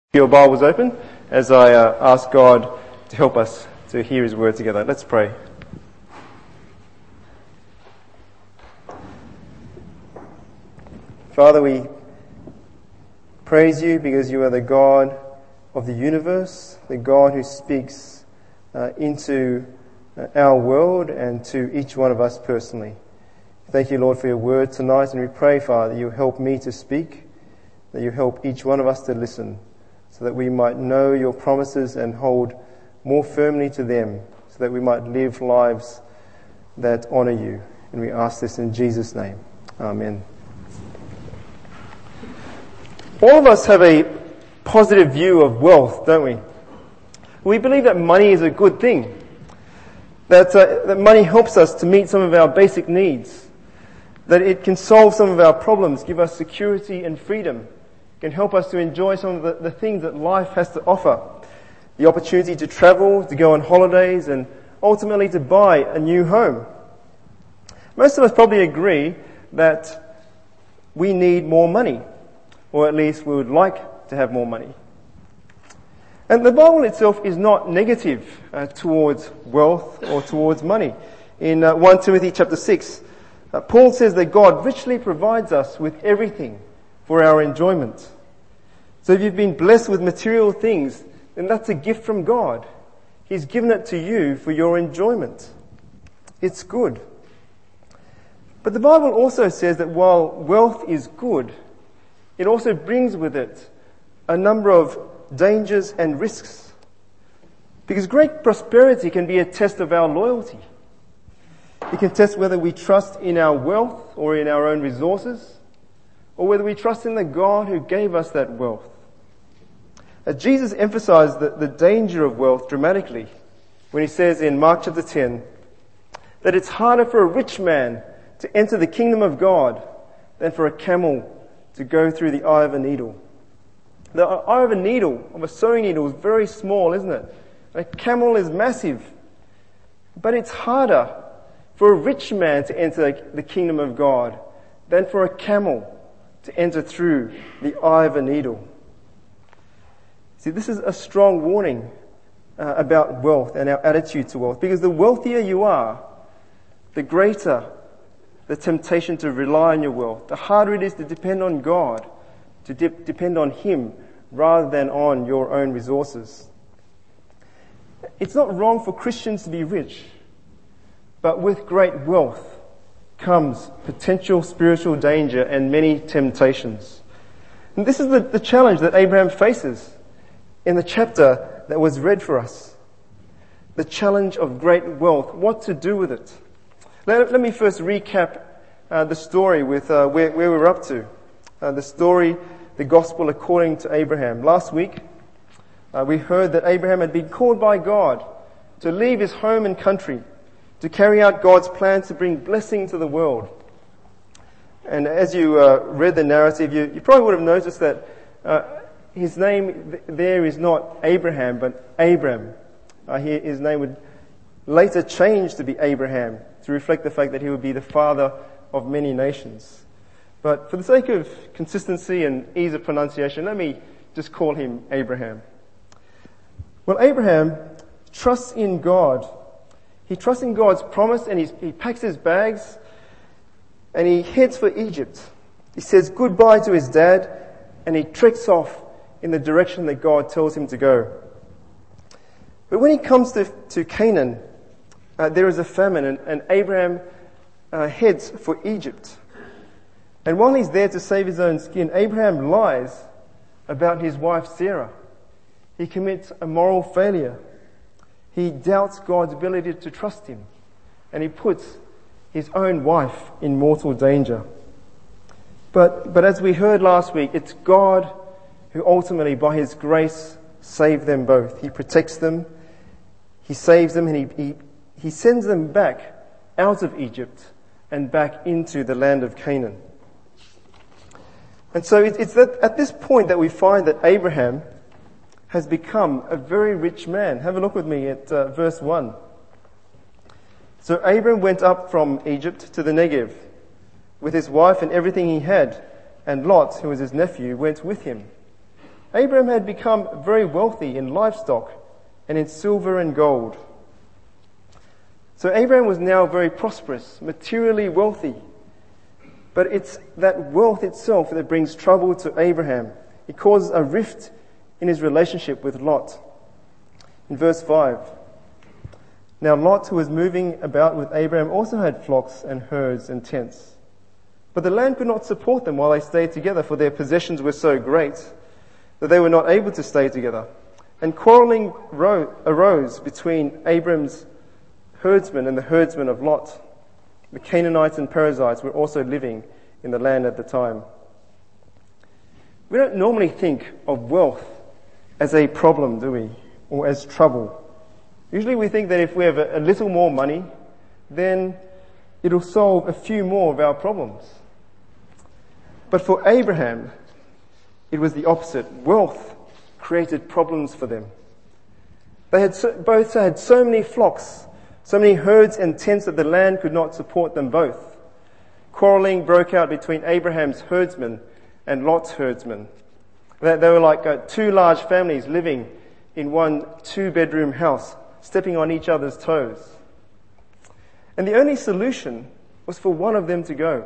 Your Bibles open as I ask God to help us to hear His word together. Let's pray. Father, we praise you because you are the God of the universe, the God who speaks into our world and to each one of us personally. Thank you, Lord, for your word tonight, and we pray, Father, that you help me to speak, that you help each one of us to listen, so that we might know your promises and hold more firmly to them, so that we might live lives that honour you. And we ask this in Jesus' name. Amen. All of us have a positive view of wealth, don't we? We believe that money is a good thing, that money helps us to meet some of our basic needs, that it can solve some of our problems, give us security and freedom, can help us to enjoy some of the things that life has to offer. The opportunity to travel, to go on holidays, and ultimately to buy a new home. Most of us probably agree that we need more money, or at least we would like to have more money. And the Bible itself is not negative towards wealth or towards money. In 1 Timothy chapter 6, Paul says that God richly provides us with everything for our enjoyment. So if you've been blessed with material things, then that's a gift from God. He's given it to you for your enjoyment. It's good. But the Bible also says that while wealth is good, it also brings with it a number of dangers and risks. Because great prosperity can be a test of our loyalty. It can test whether we trust in our wealth or in our own resources, or whether we trust in the God who gave us that wealth. Jesus emphasized the danger of wealth dramatically when he says in Mark chapter 10 that it's harder for a rich man to enter the kingdom of God than for a camel to go through the eye of a needle. The eye of a needle, of a sewing needle, is very small, isn't it? A camel is massive. But it's harder for a rich man to enter the kingdom of God than for a camel to enter through the eye of a needle. See, this is a strong warning about wealth and our attitude to wealth, because the wealthier you are, the greater the temptation to rely on your wealth, the harder it is to depend on God, to depend on Him rather than on your own resources. It's not wrong for Christians to be rich, but with great wealth comes potential spiritual danger and many temptations. And this is the challenge that Abraham faces in the chapter that was read for us. The challenge of great wealth, what to do with it. Let me first recap the story with where we're up to. The story, the gospel according to Abraham. Last week, we heard that Abraham had been called by God to leave his home and country, to carry out God's plan to bring blessing to the world. And as you read the narrative, you probably would have noticed that his name there is not Abraham, but Abram. His name would later change to be Abraham, to reflect the fact that he would be the father of many nations. But for the sake of consistency and ease of pronunciation, let me just call him Abraham. Well, Abraham trusts in God. He trusts in God's promise, and he packs his bags and he heads for Egypt. He says goodbye to his dad and he treks off in the direction that God tells him to go. But when he comes to Canaan, there is a famine, and Abraham heads for Egypt. And while he's there to save his own skin, Abraham lies about his wife Sarah. He commits a moral failure. He doubts God's ability to trust him, and he puts his own wife in mortal danger. But as we heard last week, it's God who ultimately, by His grace, saved them both. He protects them, He saves them, and He sends them back out of Egypt and back into the land of Canaan. And so it's at this point that we find that Abraham has become a very rich man. Have a look with me at verse 1. So Abram went up from Egypt to the Negev with his wife and everything he had, and Lot, who was his nephew, went with him. Abraham had become very wealthy in livestock and in silver and gold. So Abraham was now very prosperous, materially wealthy. But it's that wealth itself that brings trouble to Abraham. It causes a rift in his relationship with Lot. In verse 5, now Lot, who was moving about with Abraham, also had flocks and herds and tents. But the land could not support them while they stayed together, for their possessions were so great that they were not able to stay together. And quarreling arose between Abram's herdsmen and the herdsmen of Lot. The Canaanites and Perizzites were also living in the land at the time. We don't normally think of wealth as a problem, do we? Or as trouble. Usually we think that if we have a little more money, then it'll solve a few more of our problems. But for Abraham, it was the opposite. Wealth created problems for them. They had both had so many flocks, so many herds and tents that the land could not support them both. Quarreling broke out between Abraham's herdsmen and Lot's herdsmen. They were like two large families living in one 2-bedroom house, stepping on each other's toes. And the only solution was for one of them to go.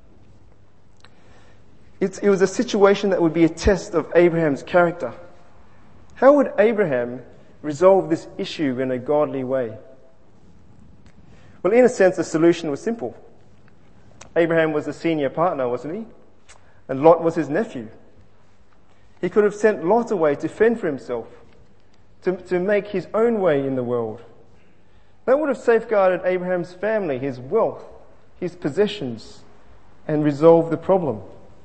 It was a situation that would be a test of Abraham's character. How would Abraham resolve this issue in a godly way? Well, in a sense, the solution was simple. Abraham was the senior partner, wasn't he? And Lot was his nephew. He could have sent Lot away to fend for himself, to make his own way in the world. That would have safeguarded Abraham's family, his wealth, his possessions, and resolved the problem.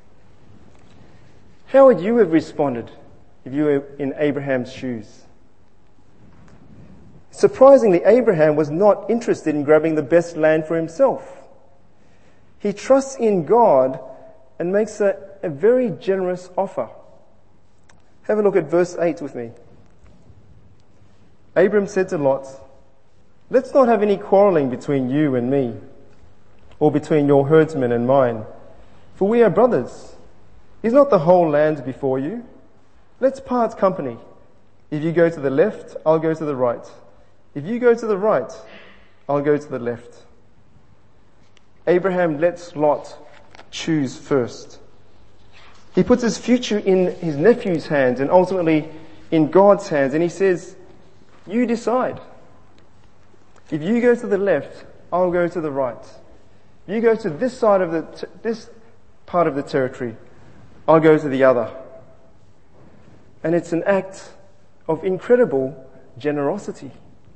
How would you have responded if you were in Abraham's shoes? Surprisingly, Abraham was not interested in grabbing the best land for himself. He trusts in God and makes a very generous offer. Have a look at verse 8 with me. Abram said to Lot, let's not have any quarreling between you and me, or between your herdsmen and mine, for we are brothers. Is not the whole land before you? Let's part company. If you go to the left, I'll go to the right. If you go to the right, I'll go to the left. Abraham lets Lot choose first. He puts his future in his nephew's hands and ultimately in God's hands, and he says, you decide. If you go to the left, I'll go to the right. If you go to this side of this part of the territory, I'll go to the other. And it's an act of incredible generosity.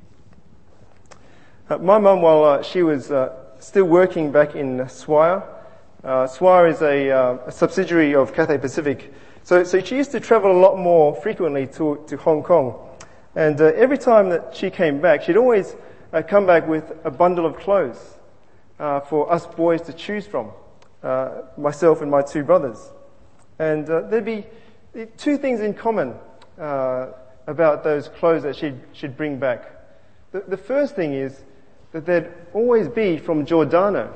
My mum, while she was still working back in Swire, Swire is a subsidiary of Cathay Pacific. So she used to travel a lot more frequently to Hong Kong. And every time that she came back, she'd always come back with a bundle of clothes for us boys to choose from, myself and my two brothers. And there'd be two things in common about those clothes that she'd bring back. The first thing is that they'd always be from Giordano.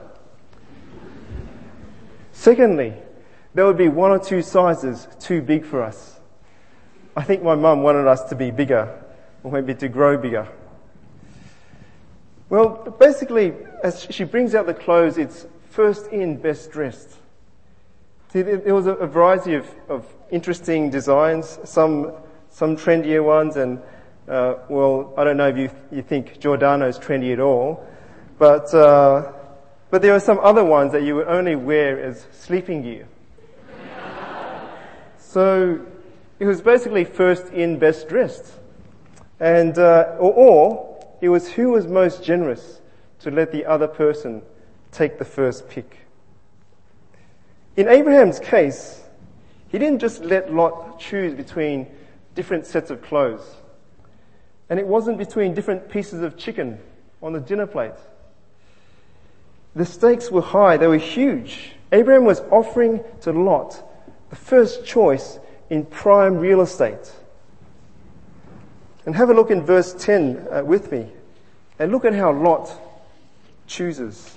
Secondly, there would be one or two sizes too big for us. I think my mum wanted us to be bigger, or maybe to grow bigger. Well, basically, as she brings out the clothes, it's first in, best dressed. See, there was a variety of interesting designs, some trendier ones, and well, I don't know if you think Giordano's trendy at all, but there are some other ones that you would only wear as sleeping gear. So it was basically first in, best dressed, and or it was who was most generous to let the other person take the first pick. In Abraham's case, he didn't just let Lot choose between different sets of clothes. And it wasn't between different pieces of chicken on the dinner plate. The stakes were high, they were huge. Abraham was offering to Lot the first choice in prime real estate. And have a look in verse 10 with me, and look at how Lot chooses.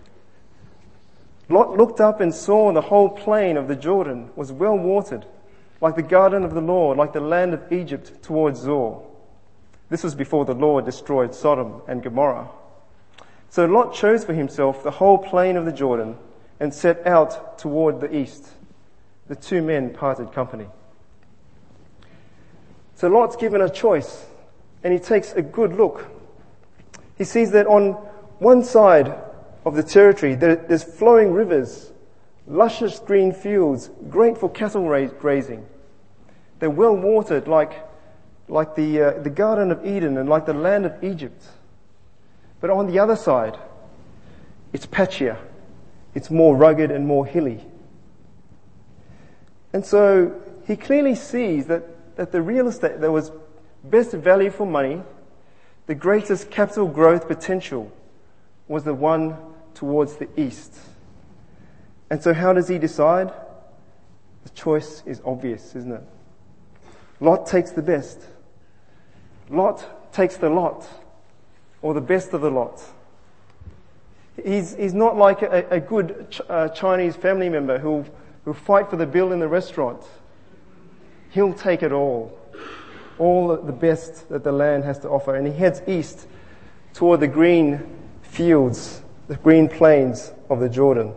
Lot looked up and saw the whole plain of the Jordan was well watered, like the garden of the Lord, like the land of Egypt towards Zoar. This was before the Lord destroyed Sodom and Gomorrah. So Lot chose for himself the whole plain of the Jordan and set out toward the east. The two men parted company. So Lot's given a choice, and he takes a good look. He sees that on one side of the territory there's flowing rivers, luscious green fields, great for cattle grazing. They're well watered like the Garden of Eden and like the land of Egypt. But on the other side, it's patchier. It's more rugged and more hilly. And so he clearly sees that the real estate that was best value for money, the greatest capital growth potential, was the one towards the east. And so how does he decide? The choice is obvious, isn't it? Lot takes the best. Lot takes the lot, or the best of the lot. He's not like a good Chinese family member who'll fight for the bill in the restaurant. He'll take it all the best that the land has to offer. And he heads east toward the green fields, the green plains of the Jordan.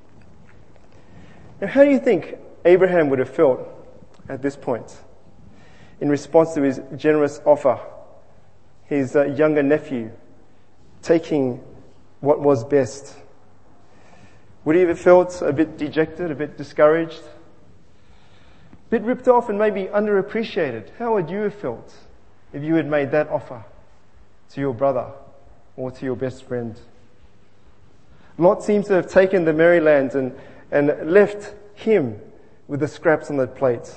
Now, how do you think Abraham would have felt at this point in response to his generous offer, his younger nephew taking what was best? Would he have felt a bit dejected, a bit discouraged, a bit ripped off and maybe underappreciated? How would you have felt if you had made that offer to your brother or to your best friend? Lot seems to have taken the Marylands and left him with the scraps on the plate.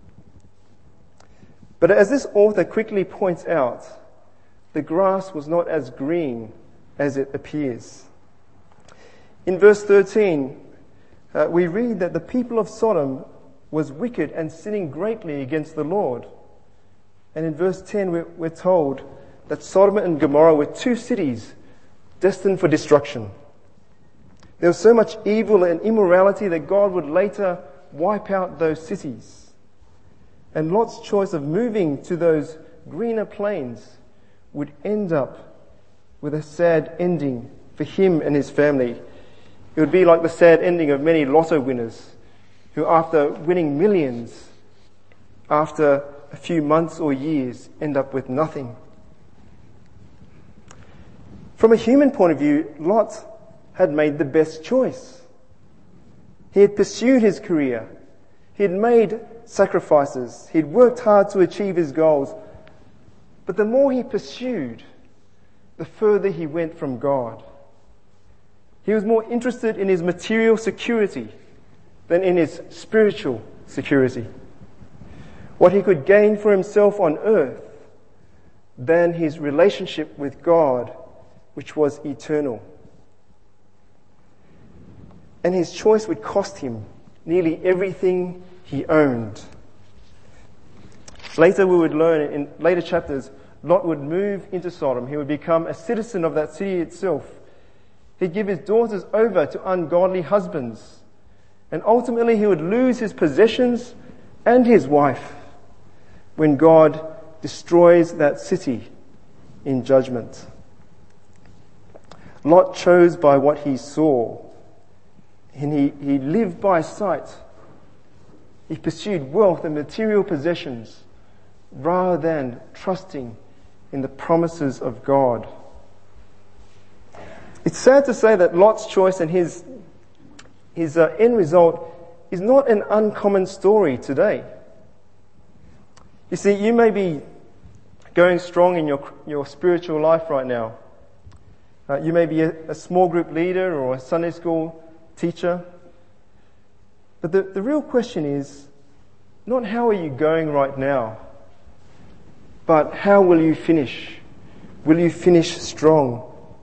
But as this author quickly points out, the grass was not as green as it appears. In verse 13, we read that the people of Sodom was wicked and sinning greatly against the Lord. And in verse 10, we're told that Sodom and Gomorrah were two cities destined for destruction. There was so much evil and immorality that God would later wipe out those cities. And Lot's choice of moving to those greener plains would end up with a sad ending for him and his family. It would be like the sad ending of many lotto winners who, after winning millions, after a few months or years, end up with nothing. From a human point of view, Lot had made the best choice. He had pursued his career. He had made sacrifices. He had worked hard to achieve his goals. But the more he pursued, the further he went from God. He was more interested in his material security than in his spiritual security. What he could gain for himself on earth than his relationship with God, which was eternal. And his choice would cost him nearly everything he owned. Later we would learn in later chapters, Lot would move into Sodom. He would become a citizen of that city itself. He'd give his daughters over to ungodly husbands. And ultimately he would lose his possessions and his wife when God destroys that city in judgment. Lot chose by what he saw. And he lived by sight. He pursued wealth and material possessions rather than trusting in the promises of God. It's sad to say that Lot's choice and his end result is not an uncommon story today. You see, you may be going strong in your spiritual life right now. You may be a small group leader or a Sunday school teacher. But the real question is not how are you going right now, but how will you finish? Will you finish strong?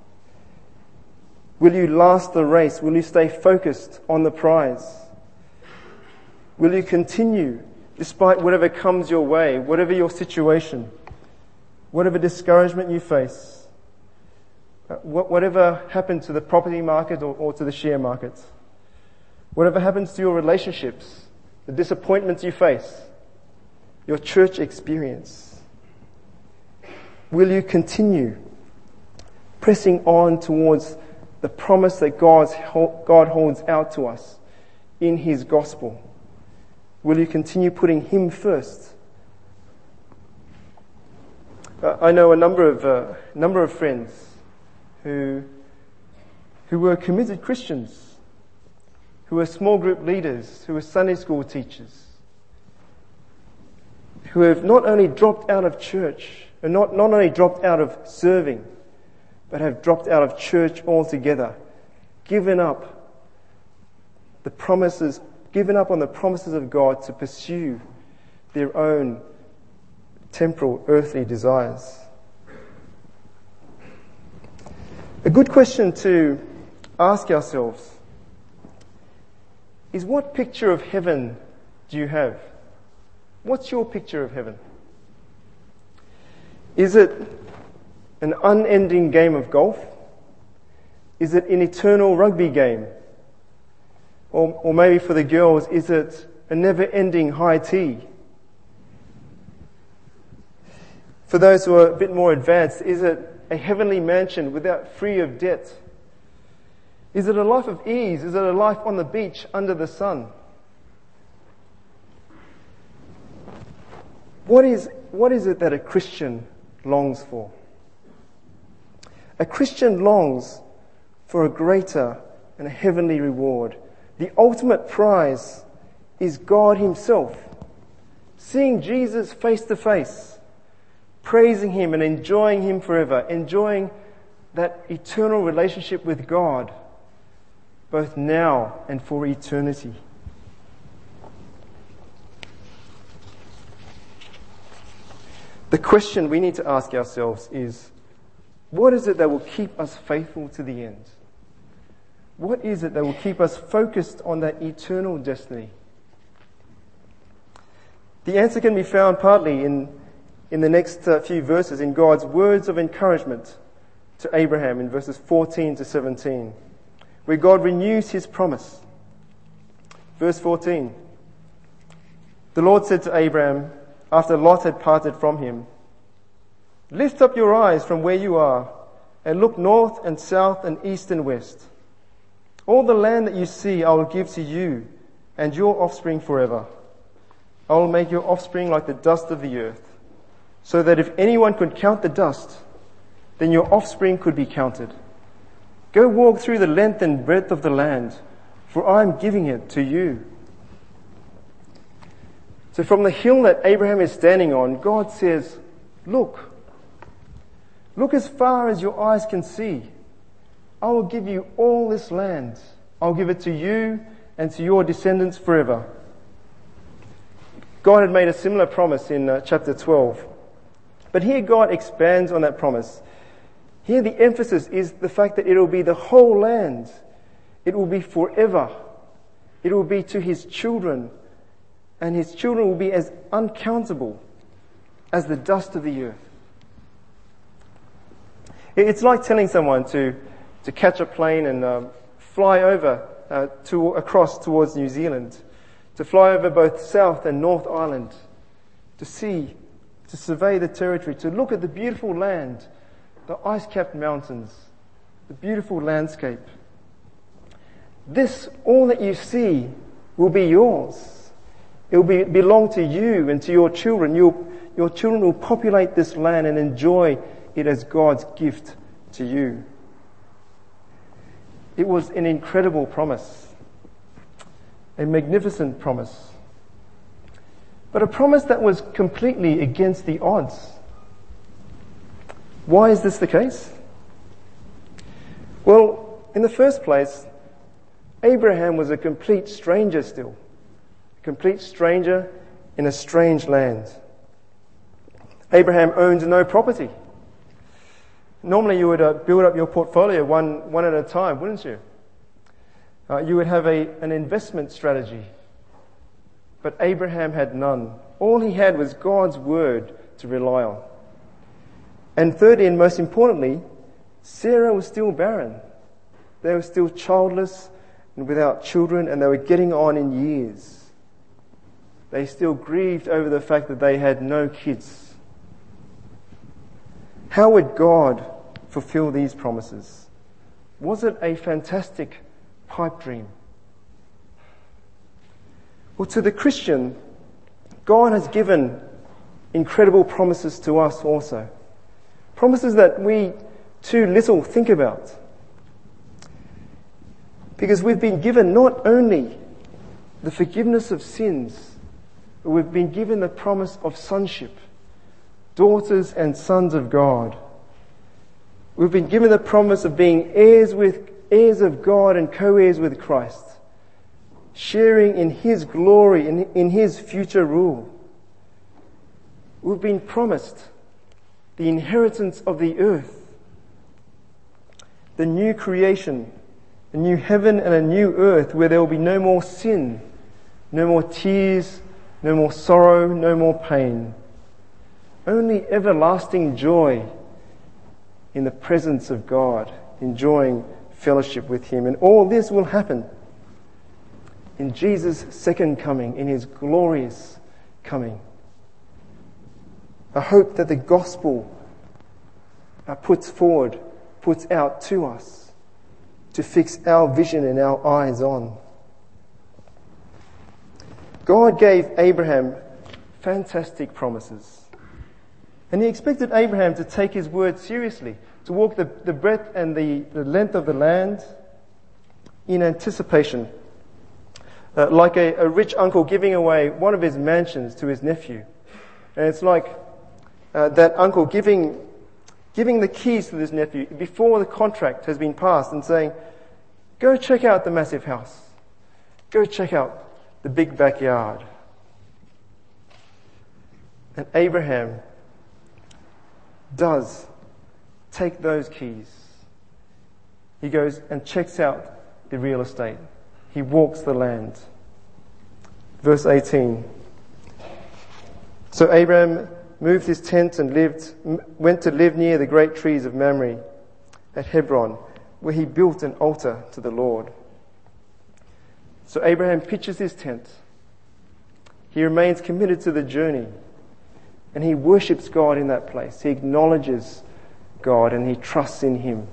Will you last the race? Will you stay focused on the prize? Will you continue despite whatever comes your way, whatever your situation, whatever discouragement you face? Whatever happens to the property market or to the share market, whatever happens to your relationships, the disappointments you face, your church experience? Will you continue pressing on towards the promise that God holds out to us in His gospel? Will you continue putting Him first? I know a number of friends who were committed Christians, who were small group leaders, who were Sunday school teachers, who have not only dropped out of church, and not only dropped out of serving, but have dropped out of church altogether, given up on the promises of God to pursue their own temporal, earthly desires. A good question to ask ourselves is, what picture of heaven do you have? What's your picture of heaven? Is it an unending game of golf? Is it an eternal rugby game? Or maybe for the girls, is it a never-ending high tea? For those who are a bit more advanced, is it a heavenly mansion free of debt? Is it a life of ease? Is it a life on the beach under the sun? What is it that a Christian longs for? A Christian longs for a greater and a heavenly reward. The ultimate prize is God Himself. Seeing Jesus face to face, praising Him and enjoying Him forever, enjoying that eternal relationship with God, both now and for eternity. The question we need to ask ourselves is, what is it that will keep us faithful to the end? What is it that will keep us focused on that eternal destiny? The answer can be found partly in the next few verses, in God's words of encouragement to Abraham in verses 14 to 17, where God renews His promise. Verse 14. The Lord said to Abraham, after Lot had parted from him, "Lift up your eyes from where you are and look north and south and east and west. All the land that you see I will give to you and your offspring forever. I will make your offspring like the dust of the earth, so that if anyone could count the dust, then your offspring could be counted. Go walk through the length and breadth of the land, for I am giving it to you." So from the hill that Abraham is standing on, God says, look as far as your eyes can see. I will give you all this land. I'll give it to you and to your descendants forever. God had made a similar promise in chapter 12. But here God expands on that promise. Here the emphasis is the fact that it will be the whole land. It will be forever. It will be to His children, and His children will be as uncountable as the dust of the earth. It's like telling someone to catch a plane and fly across towards New Zealand, to fly over both South and North Island, to survey the territory, to look at the beautiful land, the ice-capped mountains, the beautiful landscape. All that you see will be yours. It will belong to you and to your children. Your children will populate this land and enjoy it as God's gift to you. It was an incredible promise, a magnificent promise, but a promise that was completely against the odds. Why is this the case? Well, in the first place, Abraham was a complete stranger still. A complete stranger in a strange land. Abraham owned no property. Normally you would build up your portfolio one at a time, wouldn't you? You would have an investment strategy. But Abraham had none. All he had was God's word to rely on. And thirdly, and most importantly, Sarah was still barren. They were still childless and without children, and they were getting on in years. they still grieved over the fact that they had no kids. How would God fulfill these promises? Was it a fantastic pipe dream? Well, to the Christian, God has given incredible promises to us also. Promises that we too little think about. Because we've been given not only the forgiveness of sins, but we've been given the promise of sonship, daughters and sons of God. We've been given the promise of being heirs of God and co-heirs with Christ, sharing in His glory, in His future rule. We've been promised the inheritance of the earth, the new creation, a new heaven and a new earth where there will be no more sin, no more tears, no more sorrow, no more pain. Only everlasting joy in the presence of God, enjoying fellowship with Him. And all this will happen in Jesus' second coming, in His glorious coming. A hope that the gospel puts out to us to fix our vision and our eyes on. God gave Abraham fantastic promises. And He expected Abraham to take his word seriously, to walk the breadth and the length of the land in anticipation. Like a rich uncle giving away one of his mansions to his nephew. And it's like that uncle giving the keys to this nephew before the contract has been passed and saying, go check out the massive house. Go check out the big backyard. And Abraham does take those keys. He goes and checks out the real estate. He walks the land. Verse 18. So Abraham moved his tent and went to live near the great trees of Mamre at Hebron, where he built an altar to the Lord. So Abraham pitches his tent. He remains committed to the journey, and he worships God in that place. He acknowledges God and he trusts in Him.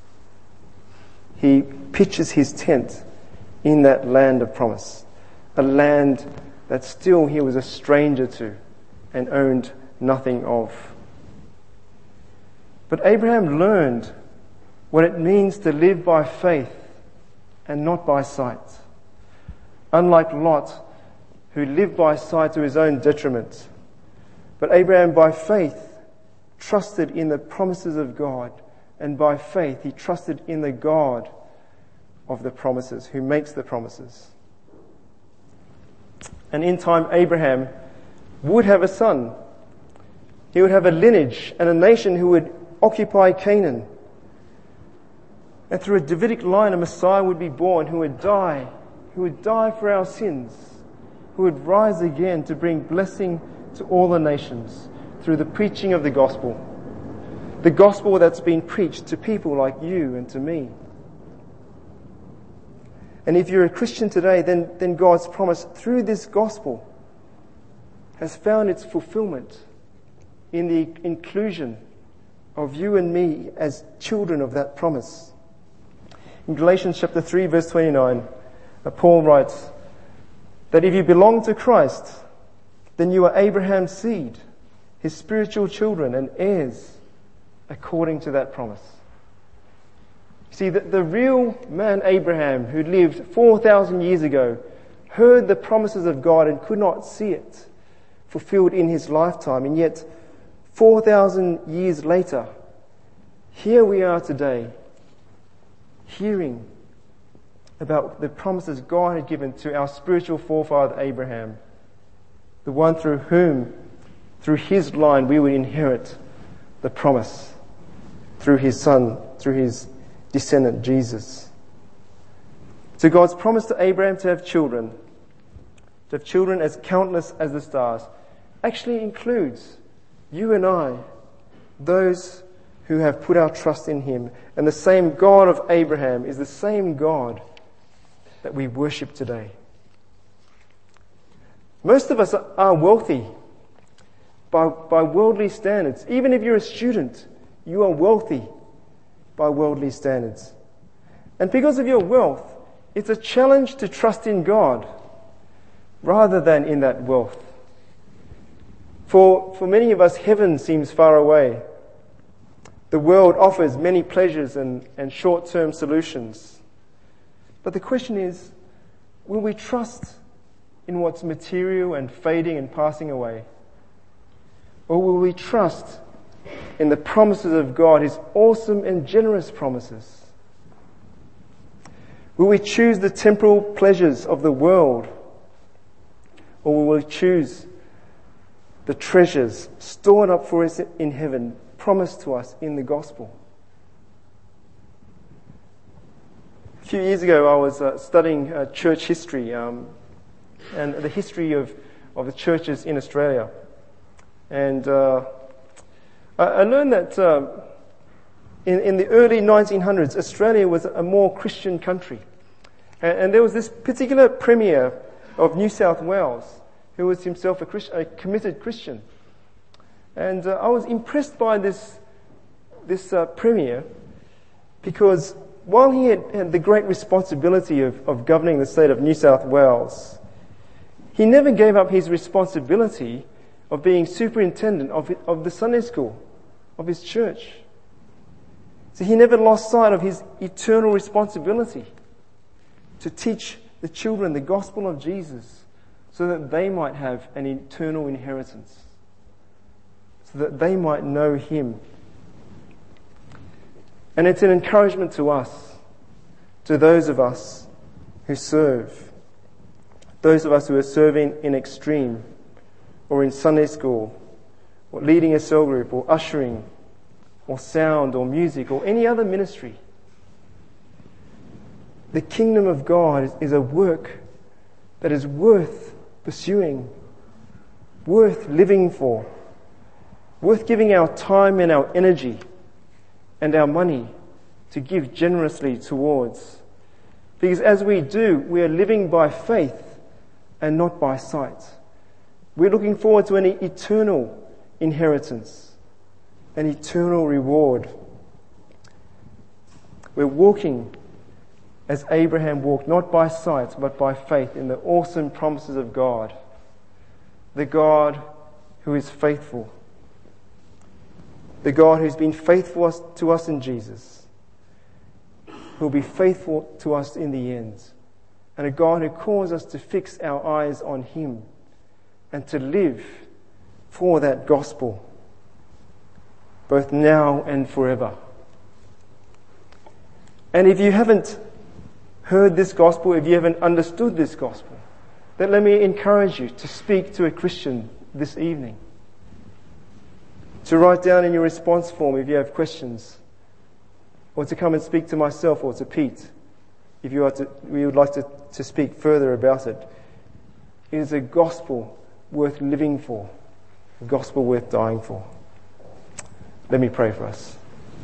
He pitches his tent in that land of promise, a land that still he was a stranger to and owned nothing of. But Abraham learned what it means to live by faith and not by sight. Unlike Lot, who lived by sight to his own detriment. But Abraham, by faith, trusted in the promises of God, and by faith he trusted in the God of the promises, who makes the promises. And in time, Abraham would have a son. He would have a lineage and a nation who would occupy Canaan. And through a Davidic line, a Messiah would be born who would die for our sins, who would rise again to bring blessing to all the nations through the preaching of the gospel that's been preached to people like you and to me. And if you're a Christian today, then God's promise through this gospel has found its fulfillment in the inclusion of you and me as children of that promise. In Galatians chapter 3 verse 29, Paul writes that if you belong to Christ, then you are Abraham's seed, his spiritual children and heirs according to that promise. See, the real man Abraham, who lived 4,000 years ago, heard the promises of God and could not see it fulfilled in his lifetime. And yet, 4,000 years later, here we are today, hearing about the promises God had given to our spiritual forefather Abraham, the one through whom, through his line, we would inherit the promise, through his son, through his descendant Jesus. So God's promise to Abraham to have children as countless as the stars, actually includes you and I, those who have put our trust in Him. And the same God of Abraham is the same God that we worship today. Most of us are wealthy by worldly standards. Even if you're a student, you are wealthy by worldly standards. And because of your wealth, it's a challenge to trust in God rather than in that wealth. For many of us, heaven seems far away. The world offers many pleasures and short-term solutions. But the question is, will we trust in what's material and fading and passing away? Or will we trust in the promises of God, His awesome and generous promises? Will we choose the temporal pleasures of the world? Or will we choose the treasures stored up for us in heaven, promised to us in the gospel? A few years ago, I was studying church history and the history of the churches in Australia. And I learned that in the early 1900s, Australia was a more Christian country. And there was this particular premier of New South Wales who was himself a committed Christian. And I was impressed by this premier because while he had the great responsibility of governing the state of New South Wales, he never gave up his responsibility of being superintendent of the Sunday school of his church. So he never lost sight of his eternal responsibility to teach the children the gospel of Jesus so that they might have an eternal inheritance, so that they might know Him. And it's an encouragement to us, to those of us who serve, those of us who are serving in Extreme, or in Sunday school, or leading a cell group, or ushering, or sound, or music, or any other ministry. The kingdom of God is a work that is worth pursuing, worth living for, worth giving our time and our energy and our money to give generously towards. Because as we do, we are living by faith and not by sight. We're looking forward to an eternal inheritance, an eternal reward. We're walking as Abraham walked, not by sight, but by faith in the awesome promises of God, the God who is faithful, the God who's been faithful to us in Jesus, who will be faithful to us in the end, and a God who calls us to fix our eyes on Him and to live for that gospel, both now and forever. And if you haven't heard this gospel, if you haven't understood this gospel, then let me encourage you to speak to a Christian this evening, to write down in your response form if you have questions, or to come and speak to myself or to Pete if you would like to speak further about it. It is a gospel worth living for, a gospel worth dying for. Let me pray for us.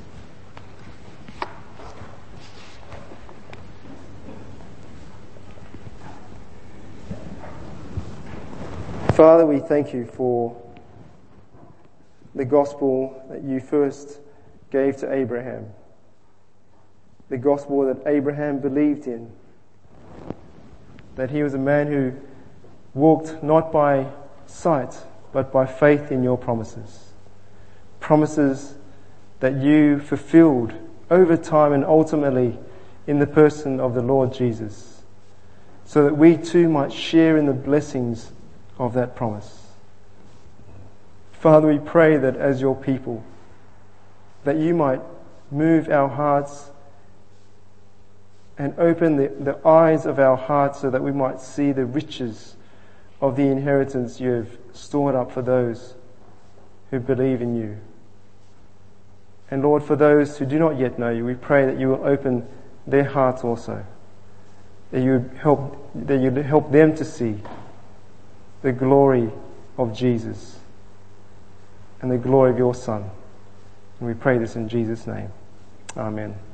Father, we thank you for the gospel that you first gave to Abraham, the gospel that Abraham believed in, that he was a man who walked not by sight, but by faith in your promises. Promises that you fulfilled over time and ultimately in the person of the Lord Jesus, so that we too might share in the blessings of that promise. Father, we pray that as your people, that you might move our hearts and open the eyes of our hearts so that we might see the riches of the inheritance you have stored up for those who believe in you. And Lord, for those who do not yet know you, we pray that you will open their hearts also, that you help them to see the glory of Jesus and the glory of your Son. And we pray this in Jesus' name. Amen.